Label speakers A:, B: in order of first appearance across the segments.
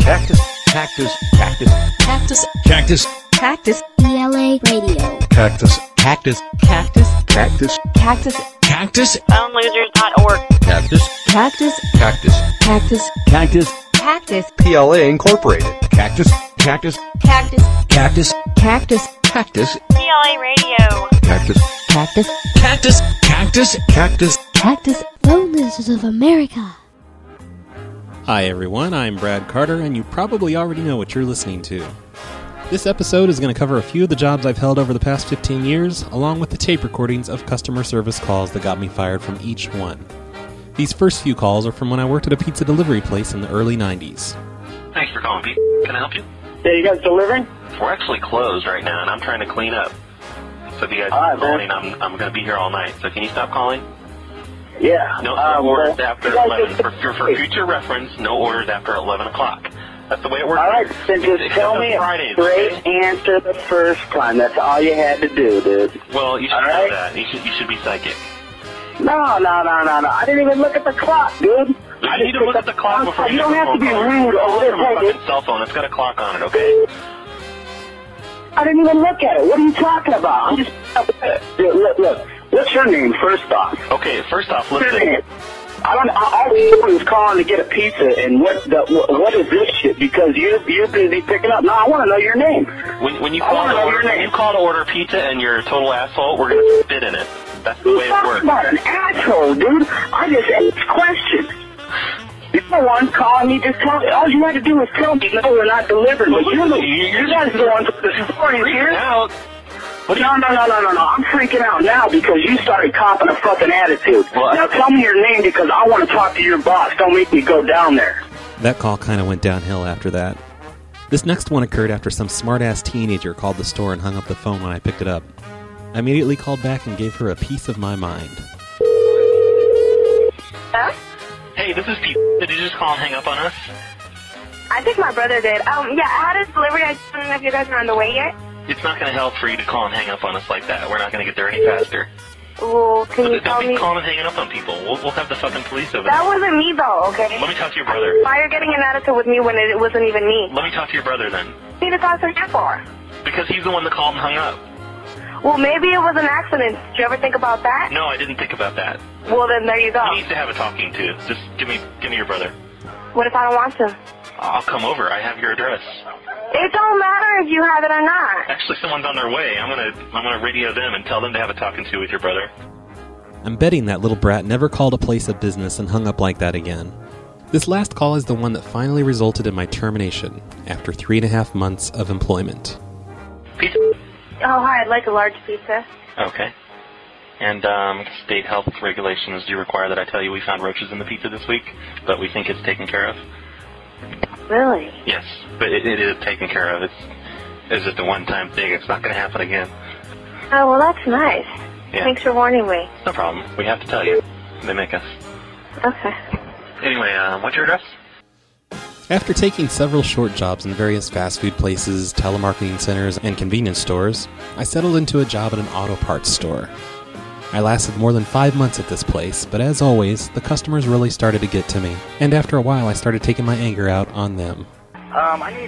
A: Cactus, cactus, cactus, cactus, cactus,
B: Cactus. PLA Radio.
A: cactus, cactus, cactus, cactus,
B: Cactus.
A: cactus,
C: PhoneLosers.org.
A: cactus,
B: Cactus.
A: cactus,
B: Cactus.
A: cactus,
B: Cactus.
A: PLA Incorporated. Cactus, cactus,
B: Cactus.
A: cactus,
B: Cactus.
A: cactus,
C: PLA Radio.
A: cactus,
B: Cactus.
A: cactus, cactus, cactus.
B: Cactus. Phone Losers of America.
D: Hi everyone, I'm Brad Carter, and you probably already know what you're listening to. This episode is going to cover a few of the jobs I've held over the past 15 years, along with the tape recordings of customer service calls that got me fired from each one. These first few calls are from when I worked at a pizza delivery place in the early 90s.
E: Thanks for calling, Pete. Can I help you?
F: Yeah, you guys delivering?
E: We're actually closed right now, and I'm trying to clean up. So if you guys
F: All right,
E: are calling,
F: man.
E: I'm going to be here all night. So can you stop calling?
F: Yeah.
E: No orders after
F: you guys
E: 11.
F: just-
E: For future reference, no orders after 11 o'clock. That's the way it works.
F: All right, then just
E: Except
F: tell
E: on
F: me a
E: Fridays,
F: straight
E: okay?
F: answer the first time. That's all you had to do, dude.
E: Well, you should
F: All
E: know
F: right.
E: that. You should be psychic.
F: No. I didn't even look at the clock, dude.
E: You need to look at the clock before
F: You
E: you
F: don't
E: make a
F: have to
E: phone
F: be
E: call.
F: rude
E: Call
F: over
E: from a
F: this.
E: fucking cell phone. It's got a clock on it, okay?
F: I didn't even look at it. What are you talking about? I'm just... Look. What's your name, first off?
E: Okay, first off,
F: What's your
E: listen.
F: name? All was calling to get a pizza, and what is this shit? Because you're busy picking up. No, I want to know your name.
E: When you
F: I wanna know your name.
E: call to order pizza and you're a total asshole, we're going to spit in it. That's the way it
F: Talk
E: works.
F: about an asshole, dude. I just asked questions. You're the one calling me, just tell me. All you had to do was tell me, no, we're not delivering. But you guys are the ones with the stories here.
E: Out.
F: No. I'm freaking out now because you started copping a fucking attitude.
E: Well,
F: Now tell me your name because I want to talk to your boss. Don't make me go down there.
D: That call kind of went downhill after that. This next one occurred after some smart-ass teenager called the store and hung up the phone when I picked it up. I immediately called back and gave her a piece of my mind.
C: Huh?
E: Hey, this is Pete. Did you just call and hang up on us?
C: I think my brother did. Yeah, I had his delivery. I just don't know if you guys are on the way yet.
E: It's not going to help for you to call and hang up on us like that. We're not going to get there any faster.
C: Well, can you tell
E: Don't
C: me?
E: be calling and hanging up on people. We'll have the fucking police over
C: That
E: there.
C: wasn't me, though, okay?
E: Let me talk to your brother.
C: Why are you getting an attitude with me when it wasn't even me?
E: Let me talk to your brother then.
C: What do you need to talk to him for?
E: Because he's the one that called and hung up.
C: Well, maybe it was an accident. Did you ever think about that?
E: No, I didn't think about that.
C: Well, then there you go.
E: He needs to have a talking to. Just give me your brother.
C: What if I don't want to?
E: I'll come over. I have your address.
C: It don't matter if you have it or not.
E: Actually, someone's on their way. I'm gonna radio them and tell them to have a talking to with your brother.
D: I'm betting that little brat never called a place of business and hung up like that again. This last call is the one that finally resulted in my termination after 3.5 months of employment.
E: Pizza.
C: Oh, hi. I'd like a large pizza.
E: Okay. And state health regulations do require that I tell you we found roaches in the pizza this week, but we think it's taken care of.
C: Really?
E: Yes, but it is taken care of. It's just a one-time thing. It's not going to happen again.
C: Oh, well, that's nice.
E: Yeah.
C: Thanks for warning me.
E: No problem. We have to tell you. They make us.
C: Okay.
E: Anyway, what's your address?
D: After taking several short jobs in various fast food places, telemarketing centers, and convenience stores, I settled into a job at an auto parts store. I lasted more than 5 months at this place, but as always, the customers really started to get to me, and after a while I started taking my anger out on them.
G: I need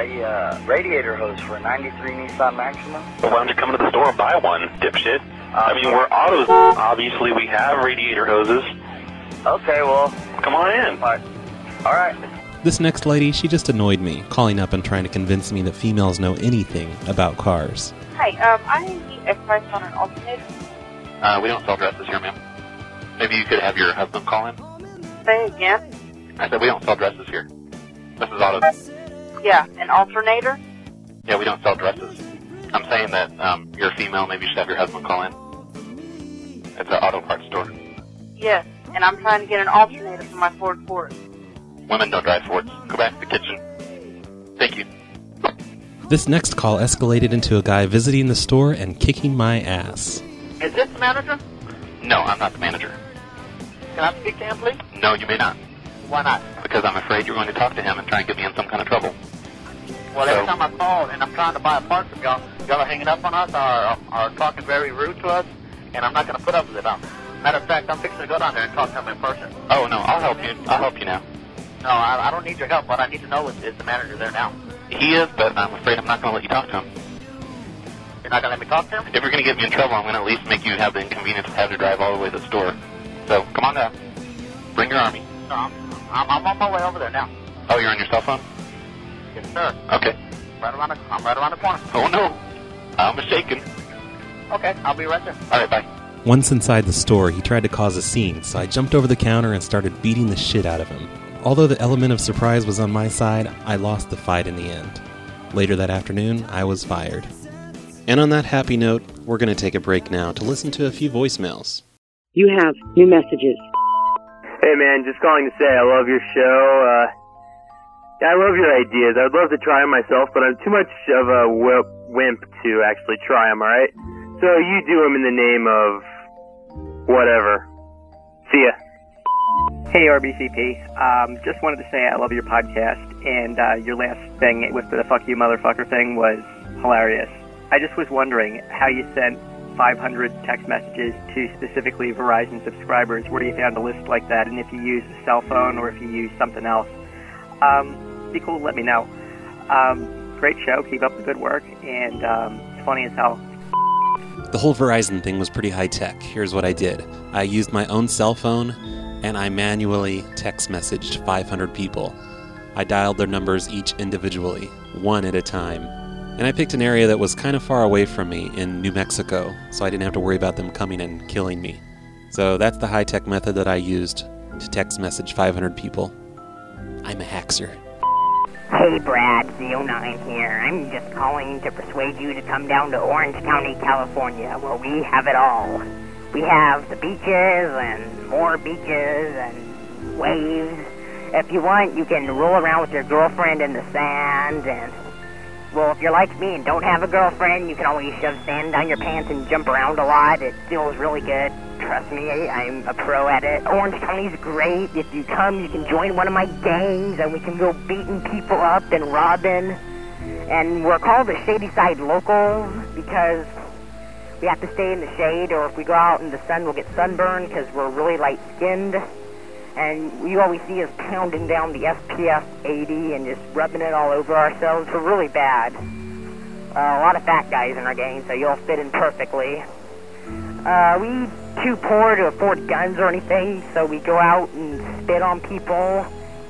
G: a radiator hose for a 93 Nissan Maxima.
E: Well, why don't you come to the store and buy one, dipshit? I mean, we're autos. Obviously, we have radiator hoses.
G: Okay, well,
E: Come on in.
G: all right.
D: This next lady, she just annoyed me, calling up and trying to convince me that females know anything about cars.
C: Hi, I need a price on an alternator.
E: We don't sell dresses here, ma'am. Maybe you could have your husband call in?
C: Say again?
E: I said we don't sell dresses here. This is auto.
C: Yeah, an alternator?
E: Yeah, we don't sell dresses. I'm saying that you're a female. Maybe you should have your husband call in. It's an auto parts store.
C: Yes, and I'm trying to get an alternator for my Ford Forest.
E: Women don't drive Fords. Go back to the kitchen. Thank you.
D: This next call escalated into a guy visiting the store and kicking my ass.
G: Is this the manager?
E: No, I'm not the manager.
G: Can I speak to him, please?
E: No, you may not.
G: Why not?
E: Because I'm afraid you're going to talk to him and try and get me in some kind of trouble.
G: Well, every time I call and I'm trying to buy a part from y'all are hanging up on us or are talking very rude to us, and I'm not going to put up with it. Matter of fact, I'm fixing to go down there and talk to him in person.
E: Oh, no, I'll help you. I'll help you now.
G: No, I don't need your help. What I need to know is the manager there now.
E: He is, but I'm afraid I'm not going to let you talk to him.
G: You're not going to let me talk to him?
E: If you're going to get me in trouble, I'm going to at least make you have the inconvenience of having to drive all the way to the store. So, come on down. Bring your army.
G: No, I'm on my way over there now.
E: Oh, you're on your cell phone?
G: Yes, sir.
E: Okay.
G: I'm right around the corner.
E: Oh, no. I'm mistaken.
G: Okay, I'll be right there.
E: All right, bye.
D: Once inside the store, he tried to cause a scene, so I jumped over the counter and started beating the shit out of him. Although the element of surprise was on my side, I lost the fight in the end. Later that afternoon, I was fired. And on that happy note, we're going to take a break now to listen to a few voicemails.
H: You have new messages.
F: Hey man, just calling to say I love your show. I love your ideas. I'd love to try them myself, but I'm too much of a wimp to actually try them, alright? So you do them in the name of whatever. See ya.
I: Hey, RBCP. Just wanted to say I love your podcast, and your last thing with the fuck you motherfucker thing was hilarious. I just was wondering how you sent 500 text messages to specifically Verizon subscribers, where you found a list like that, and if you use a cell phone or if you use something else. Be cool to let me know. Great show, keep up the good work, and it's funny as hell.
D: The whole Verizon thing was pretty high-tech. Here's what I did. I used my own cell phone, and I manually text messaged 500 people. I dialed their numbers each individually, one at a time. And I picked an area that was kind of far away from me in New Mexico, so I didn't have to worry about them coming and killing me. So that's the high-tech method that I used to text message 500 people. I'm a hackser.
J: Hey Brad, Z09 here. I'm just calling to persuade you to come down to Orange County, California, where we have it all. We have the beaches and more beaches and waves. If you want, you can roll around with your girlfriend in the sand and... Well, if you're like me and don't have a girlfriend, you can always shove sand down your pants and jump around a lot. It feels really good. Trust me, I'm a pro at it. Orange County's great. If you come, you can join one of my gangs, and we can go beating people up and robbing. And we're called the Shady Side Locals because we have to stay in the shade, or if we go out in the sun, we'll get sunburned because we're really light-skinned. And you always see us pounding down the SPF 80 and just rubbing it all over ourselves. We're really bad. A lot of fat guys in our gang, so you'll fit in perfectly. We too poor to afford guns or anything, so we go out and spit on people.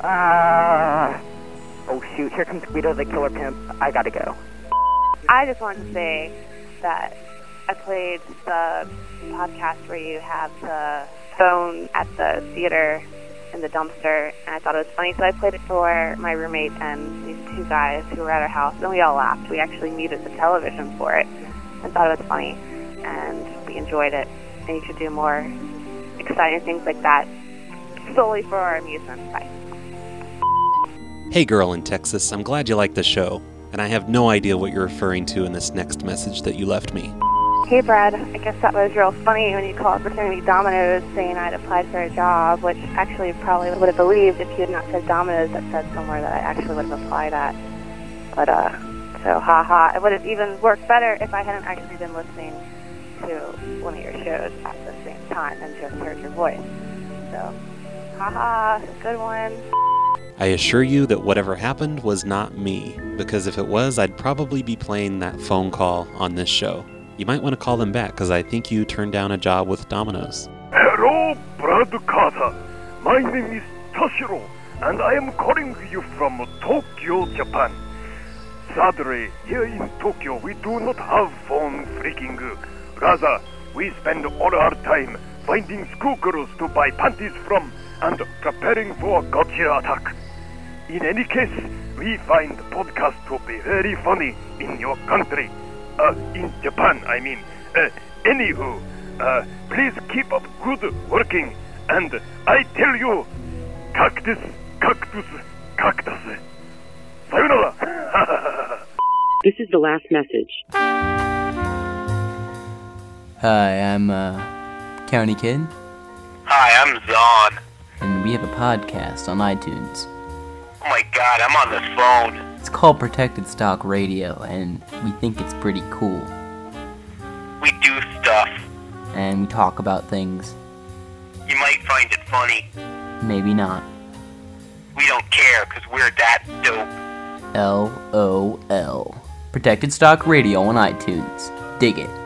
J: Oh shoot, here comes Guido the Killer Pimp. I gotta go.
C: I just wanted to say that I played the podcast where you have the phone at the theater in the dumpster, and I thought it was funny, so I played it for my roommate and these two guys who were at our house, and we all laughed. We actually muted the television for it and thought it was funny, and we enjoyed it. And you should do more exciting things like that solely for our amusement. Bye.
D: Hey girl in Texas, I'm glad you like the show, and I have no idea what you're referring to in this next message that you left me.
C: Hey Brad, I guess that was real funny when you called Opportunity Domino's saying I'd applied for a job, which actually probably would have believed if you had not said Domino's that said somewhere that I actually would have applied at. But, so haha, it would have even worked better if I hadn't actually been listening to one of your shows at the same time and just heard your voice. So, haha, good one.
D: I assure you that whatever happened was not me, because if it was, I'd probably be playing that phone call on this show. You might want to call them back, because I think you turned down a job with Domino's.
K: Hello, Brad Carter. My name is Toshiro, and I am calling you from Tokyo, Japan. Sadly, here in Tokyo, we do not have phone freaking. Rather, we spend all our time finding schoolgirls to buy panties from and preparing for a gotcha attack. In any case, we find podcasts to be very funny in your country. In Japan, I mean. Anywho, please keep up good working, and I tell you, cactus, cactus, cactus. Sayonara.
H: This is the last message.
L: Hi, I'm County Kid.
M: Hi, I'm Zon.
L: And we have a podcast on iTunes.
M: Oh my god, I'm on the phone.
L: It's called Protected Stock Radio, and we think it's pretty cool.
M: We do stuff.
L: And we talk about things.
M: You might find it funny.
L: Maybe not.
M: we don't care because we're that dope.
L: LOL. Protected Stock Radio on iTunes. Dig it.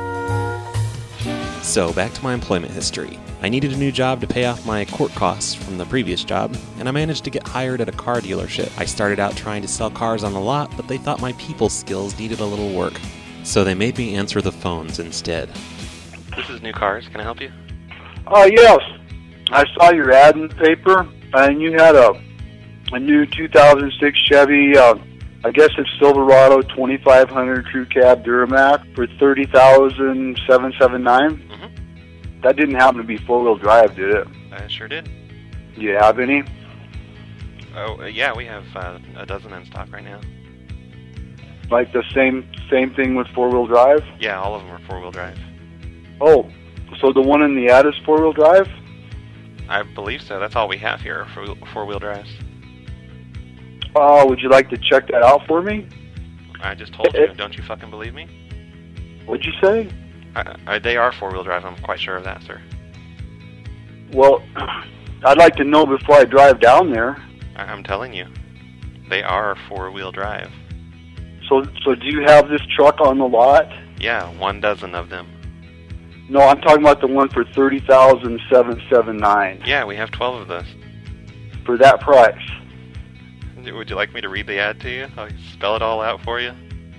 D: So, back to my employment history. I needed a new job to pay off my court costs from the previous job, and I managed to get hired at a car dealership. I started out trying to sell cars on the lot, but they thought my people skills needed a little work. So they made me answer the phones instead.
E: This is New Cars. Can I help you?
N: Yes. I saw your ad in the paper, and you had a new 2006 Chevy, I guess it's Silverado 2500 Crew Cab Duramax for $30,779. That didn't happen to be four-wheel drive, did it?
E: I sure did.
N: Do you have any?
E: Oh, yeah, we have a dozen in stock right now.
N: Like the same thing with four-wheel drive?
E: Yeah, all of them are four-wheel drive.
N: Oh, so the one in the ad is four-wheel drive?
E: I believe so. That's all we have here for four-wheel drives.
N: Would you like to check that out for me?
E: I just told you. Don't you fucking believe me?
N: What'd you say?
E: They are four-wheel drive. I'm quite sure of that, sir.
N: Well, I'd like to know before I drive down there.
E: I'm telling you. They are four-wheel drive.
N: So do you have this truck on the lot?
E: Yeah, 12 of them.
N: No, I'm talking about the one for $30,779.
E: Yeah, we have 12 of those.
N: For that price.
E: Would you like me to read the ad to you? I'll spell it all out for you.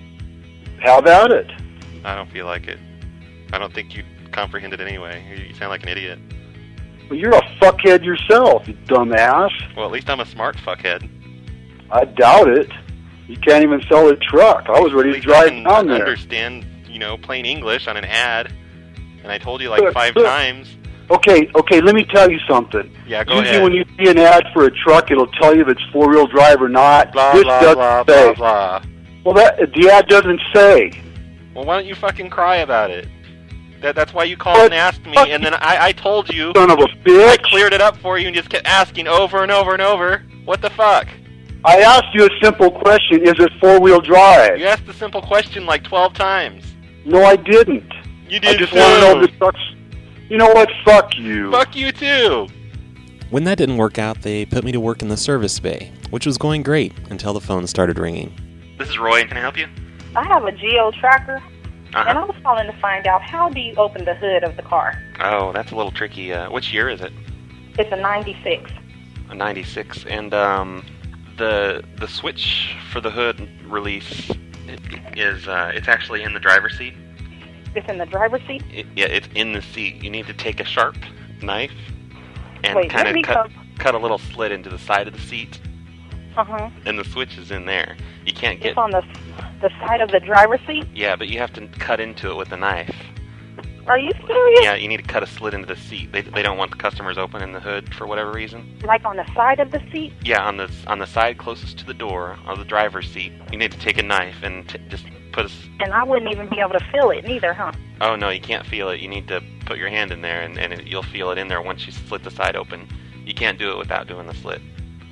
N: How about it?
E: I don't feel like it. I don't think you comprehend it anyway. You sound like an idiot.
N: Well, you're a fuckhead yourself, you dumbass.
E: Well, at least I'm a smart fuckhead.
N: I doubt it. You can't even sell a truck. I was ready to drive down there.
E: I understand, plain English on an ad. And I told you like 5 times.
N: Okay, let me tell you something.
E: Yeah, go
N: Usually
E: ahead.
N: when you see an ad for a truck, it'll tell you if it's four-wheel drive or not.
E: Blah,
N: this
E: blah,
N: doesn't
E: blah,
N: say.
E: blah, blah.
N: Well, the ad doesn't say.
E: Well, why don't you fucking cry about it? That's why you called and asked me, and then I told you.
N: Son of a bitch.
E: I cleared it up for you and just kept asking over and over and over. What the fuck?
N: I asked you a simple question. Is it four-wheel drive?
E: You asked the simple question like 12 times.
N: No, I didn't.
E: You did
N: I just want to know if the truck's... You know what? Fuck you.
E: Fuck you too.
D: When that didn't work out, they put me to work in the service bay, which was going great until the phone started ringing.
E: This is Roy. Can I help you?
O: I have a Geo tracker, and I was calling to find out how do you open the hood of the car?
E: Oh, that's a little tricky. Which year is it?
O: It's a 96.
E: A 96. And the switch for the hood release is it's actually in the driver's seat.
O: It's in the driver's seat?
E: Yeah, it's in the seat. You need to take a sharp knife and
O: Wait,
E: kind
O: let me
E: of cut a little slit into the side of the seat.
O: Uh-huh.
E: And the switch is in there. You can't get...
O: It's on the side of the driver's seat?
E: Yeah, but you have to cut into it with a knife.
O: Are you serious?
E: Yeah, you need to cut a slit into the seat. They don't want the customers opening the hood for whatever reason.
O: Like on the side of the seat?
E: Yeah, on the side closest to the door of the driver's seat. You need to take a knife and just put a...
O: And I wouldn't even be able to feel it neither, huh?
E: Oh, no, you can't feel it. You need to put your hand in there, and you'll feel it in there once you slit the side open. You can't do it without doing the slit.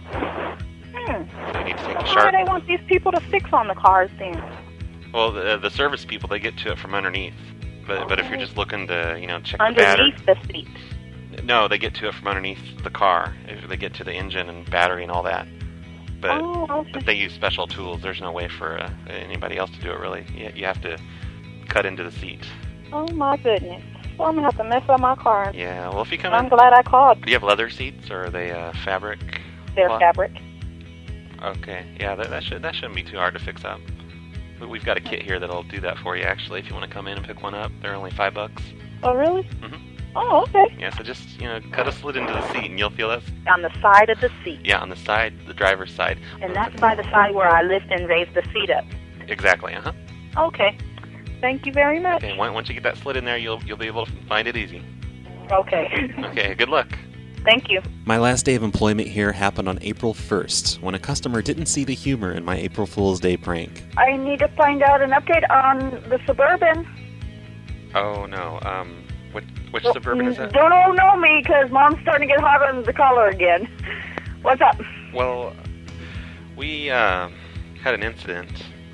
E: So you need to take a
O: How
E: sharp...
O: do they want these people to fix on the cars then?
E: Well, the service people, they get to it from underneath. But if you're just looking to, check the battery...
O: Underneath the seat?
E: No, they get to it from underneath the car. They get to the engine and battery and all that. But, but they use special tools. There's no way for anybody else to do it, really. You have to cut into the seat.
O: Oh, my goodness. Well, I'm going to have to mess up my car.
E: Yeah, well, if you come
O: I'm
E: in...
O: glad I called.
E: Do you have leather seats, or are they fabric?
O: They're
E: cloth?
O: fabric.
E: Okay, yeah, that shouldn't be too hard to fix up. But we've got a kit here that'll do that for you, actually, if you want to come in and pick one up. They're only $5.
O: Oh, really?
E: Mm-hmm.
O: Oh, okay.
E: Yeah, so just, cut a slit into the seat, and you'll feel that.
O: On the side of the seat?
E: Yeah, on the side, the driver's side.
O: And that's by the side where I lift and raise the seat up?
E: Exactly, uh-huh.
O: Okay. Thank you very much.
E: Okay, once you get that slit in there, you'll be able to find it easy.
O: Okay.
E: Okay, good luck.
O: Thank you.
D: My last day of employment here happened on April 1st, when a customer didn't see the humor in my April Fool's Day prank.
P: I need to find out an update on the Suburban.
E: Oh, no, which Suburban is that?
P: Don't know me, because Mom's starting to get hot under the collar again. What's up?
E: Well, we had an incident.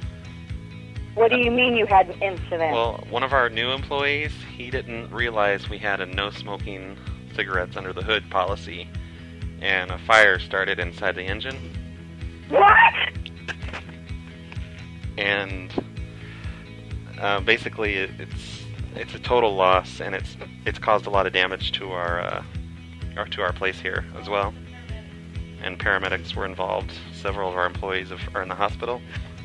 P: What do you mean you had an incident?
E: Well, one of our new employees, he didn't realize we had a no-smoking cigarettes under the hood policy. and a fire started inside the engine.
P: What?
E: And basically, it's a total loss, and it's caused a lot of damage to our place here as well. And paramedics were involved. Several of our employees are in the hospital.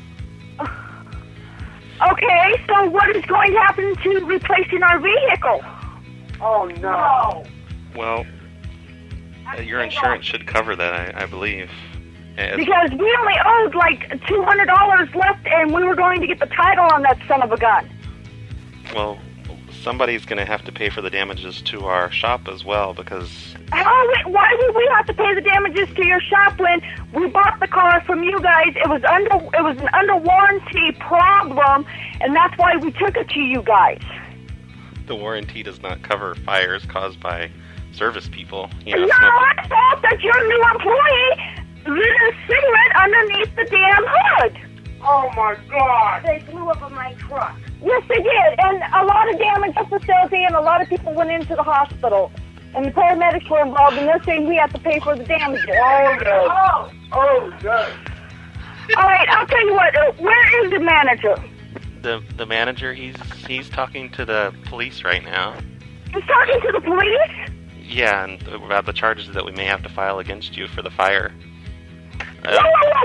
P: Okay, so what is going to happen to replacing our vehicle? Oh, no.
E: Well, your insurance should cover that, I believe.
P: Because we only owed like $200 left, and we were going to get the title on that son of a gun.
E: Well, somebody's going to have to pay for the damages to our shop as well, because...
P: Why would we have to pay the damages to your shop when we bought the car from you guys? It was an under warranty problem, and that's why we took it to you guys.
E: The warranty does not cover fires caused by service people.
P: No, I thought that your new employee lit a cigarette underneath the damn hood. Oh, my God. They blew up in my truck. Yes, they did, and a lot of damage to the facility, and a lot of people went into the hospital. And the paramedics were involved, and they're saying we have to pay for the damages. Oh, no. Oh, God. All right, I'll tell you what. Where is the manager?
E: The manager, he's talking to the police right now.
P: He's talking to the police?
E: Yeah, and about the charges that we may have to file against you for the fire.
P: Whoa.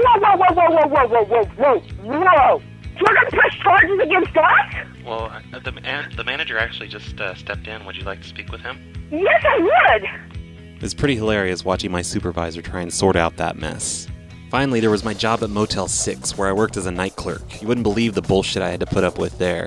P: So we're going to press charges against us?
E: Well, the manager actually just stepped in. Would you like to speak with him?
P: Yes, I would.
D: It's pretty hilarious watching my supervisor try and sort out that mess. Finally, there was my job at Motel 6, where I worked as a night clerk. You wouldn't believe the bullshit I had to put up with there.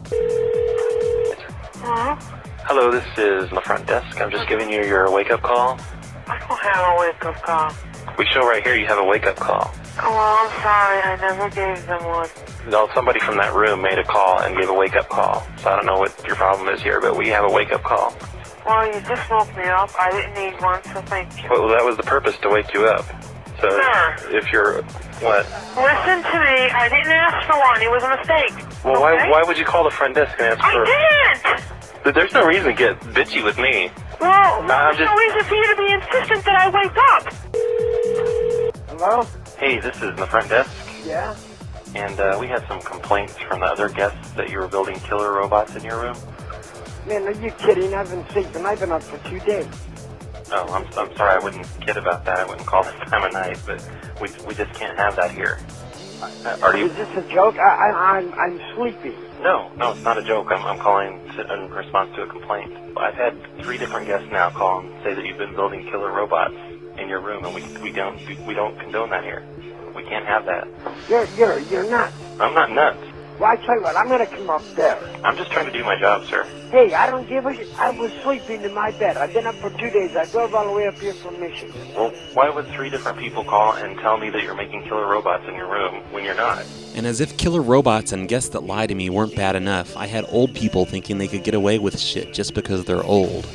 E: Hello, this is the front desk. I'm just giving you your wake-up call.
Q: I don't have a wake-up call.
E: We show right here you have a wake-up call.
Q: Oh, well, I'm sorry. I never gave them one.
E: No, somebody from that room made a call and gave a wake-up call. So I don't know what your problem is here, but we have a wake-up call.
Q: Well, you just woke me up. I didn't need one, so thank you.
E: Well, that was the purpose, to wake you up. So
Q: Sir.
E: If you're... What?
Q: Listen to me. I didn't ask for one. It was a mistake.
E: Well,
Q: okay?
E: why would you call the front desk and ask for...
Q: I didn't!
E: There's no reason to get bitchy with me.
Q: Well, there's no reason for you to be insistent that I wake up.
R: Hello?
E: Hey, this is the front desk.
R: Yeah?
E: And we had some complaints from the other guests that you were building killer robots in your room.
R: Man, are you kidding? I've been sleeping. I've been up for 2 days.
E: Oh, I'm sorry. I wouldn't kid about that. I wouldn't call this time of night, but we just can't have that here. Are you?
R: Is this a joke? I'm sleepy.
E: No, it's not a joke. I'm calling in response to a complaint. I've had 3 different guests now call and say that you've been building killer robots in your room, and we don't condone that here. We can't have that.
R: You're nuts.
E: I'm not nuts.
R: Well, I tell you what, I'm gonna come up there.
E: I'm just trying to do my job, sir.
R: Hey, I don't give a shit. I was sleeping in my bed. I've been up for 2 days. I drove all the way up here from Michigan.
E: Well, why would 3 different people call and tell me that you're making killer robots in your room when you're not?
D: And as if killer robots and guests that lie to me weren't bad enough, I had old people thinking they could get away with shit just because they're old.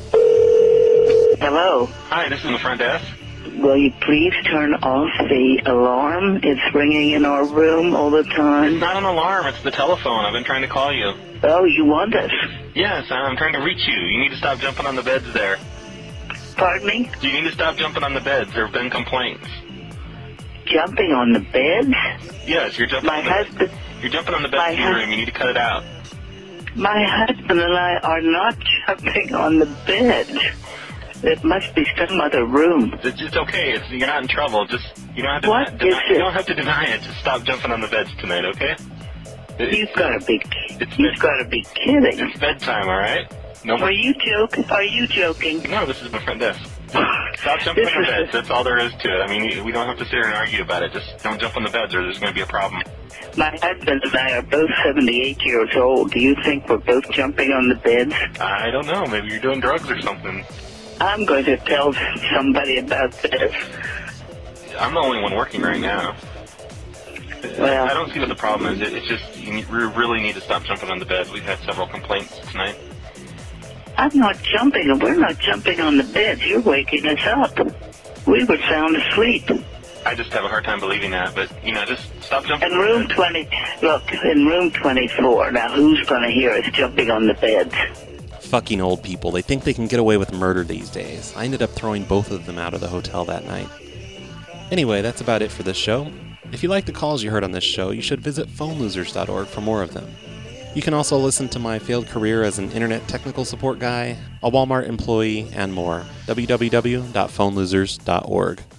S: Hello.
E: Hi, this is the front desk.
S: Will you please turn off the alarm? It's ringing in our room all the time.
E: It's not an alarm, it's the telephone. I've been trying to call you.
S: Oh, you want us?
E: Yes, I'm trying to reach you. You need to stop jumping on the beds there.
S: Pardon me?
E: You need to stop jumping on the beds. There have been complaints.
S: Jumping on the beds?
E: Yes, you're jumping You're jumping on the bed in your room. You need to cut it out.
S: My husband and I are not jumping on the bed. It must be some other room.
E: It's okay. You're not in trouble. You don't have to.
S: What is it?
E: You don't have to deny it. Just stop jumping on the beds tonight, okay?
S: You've got to be kidding.
E: It's bedtime, all right? No.
S: Are you joking?
E: No, this is my front desk. Stop jumping on the beds. That's all there is to it. I mean, we don't have to sit here and argue about it. Just don't jump on the beds, or there's going to be a problem.
S: My husband and I are both 78 years old. Do you think we're both jumping on the beds?
E: I don't know. Maybe you're doing drugs or something.
S: I'm going to tell somebody about this.
E: I'm the only one working right now.
S: Well,
E: I don't see what the problem is. It's just we really need to stop jumping on the bed. We've had several complaints tonight.
S: I'm not jumping. We're not jumping on the beds. You're waking us up. We were sound asleep.
E: I just have a hard time believing that, but, just stop jumping
S: in room 20. Look, in room 24. Now, who's going to hear us jumping on the beds?
D: Fucking old people. They think they can get away with murder these days. I ended up throwing both of them out of the hotel that night. Anyway, that's about it for this show. If you like the calls you heard on this show, you should visit phonelosers.org for more of them. You can also listen to my failed career as an internet technical support guy, a Walmart employee, and more. www.phonelosers.org.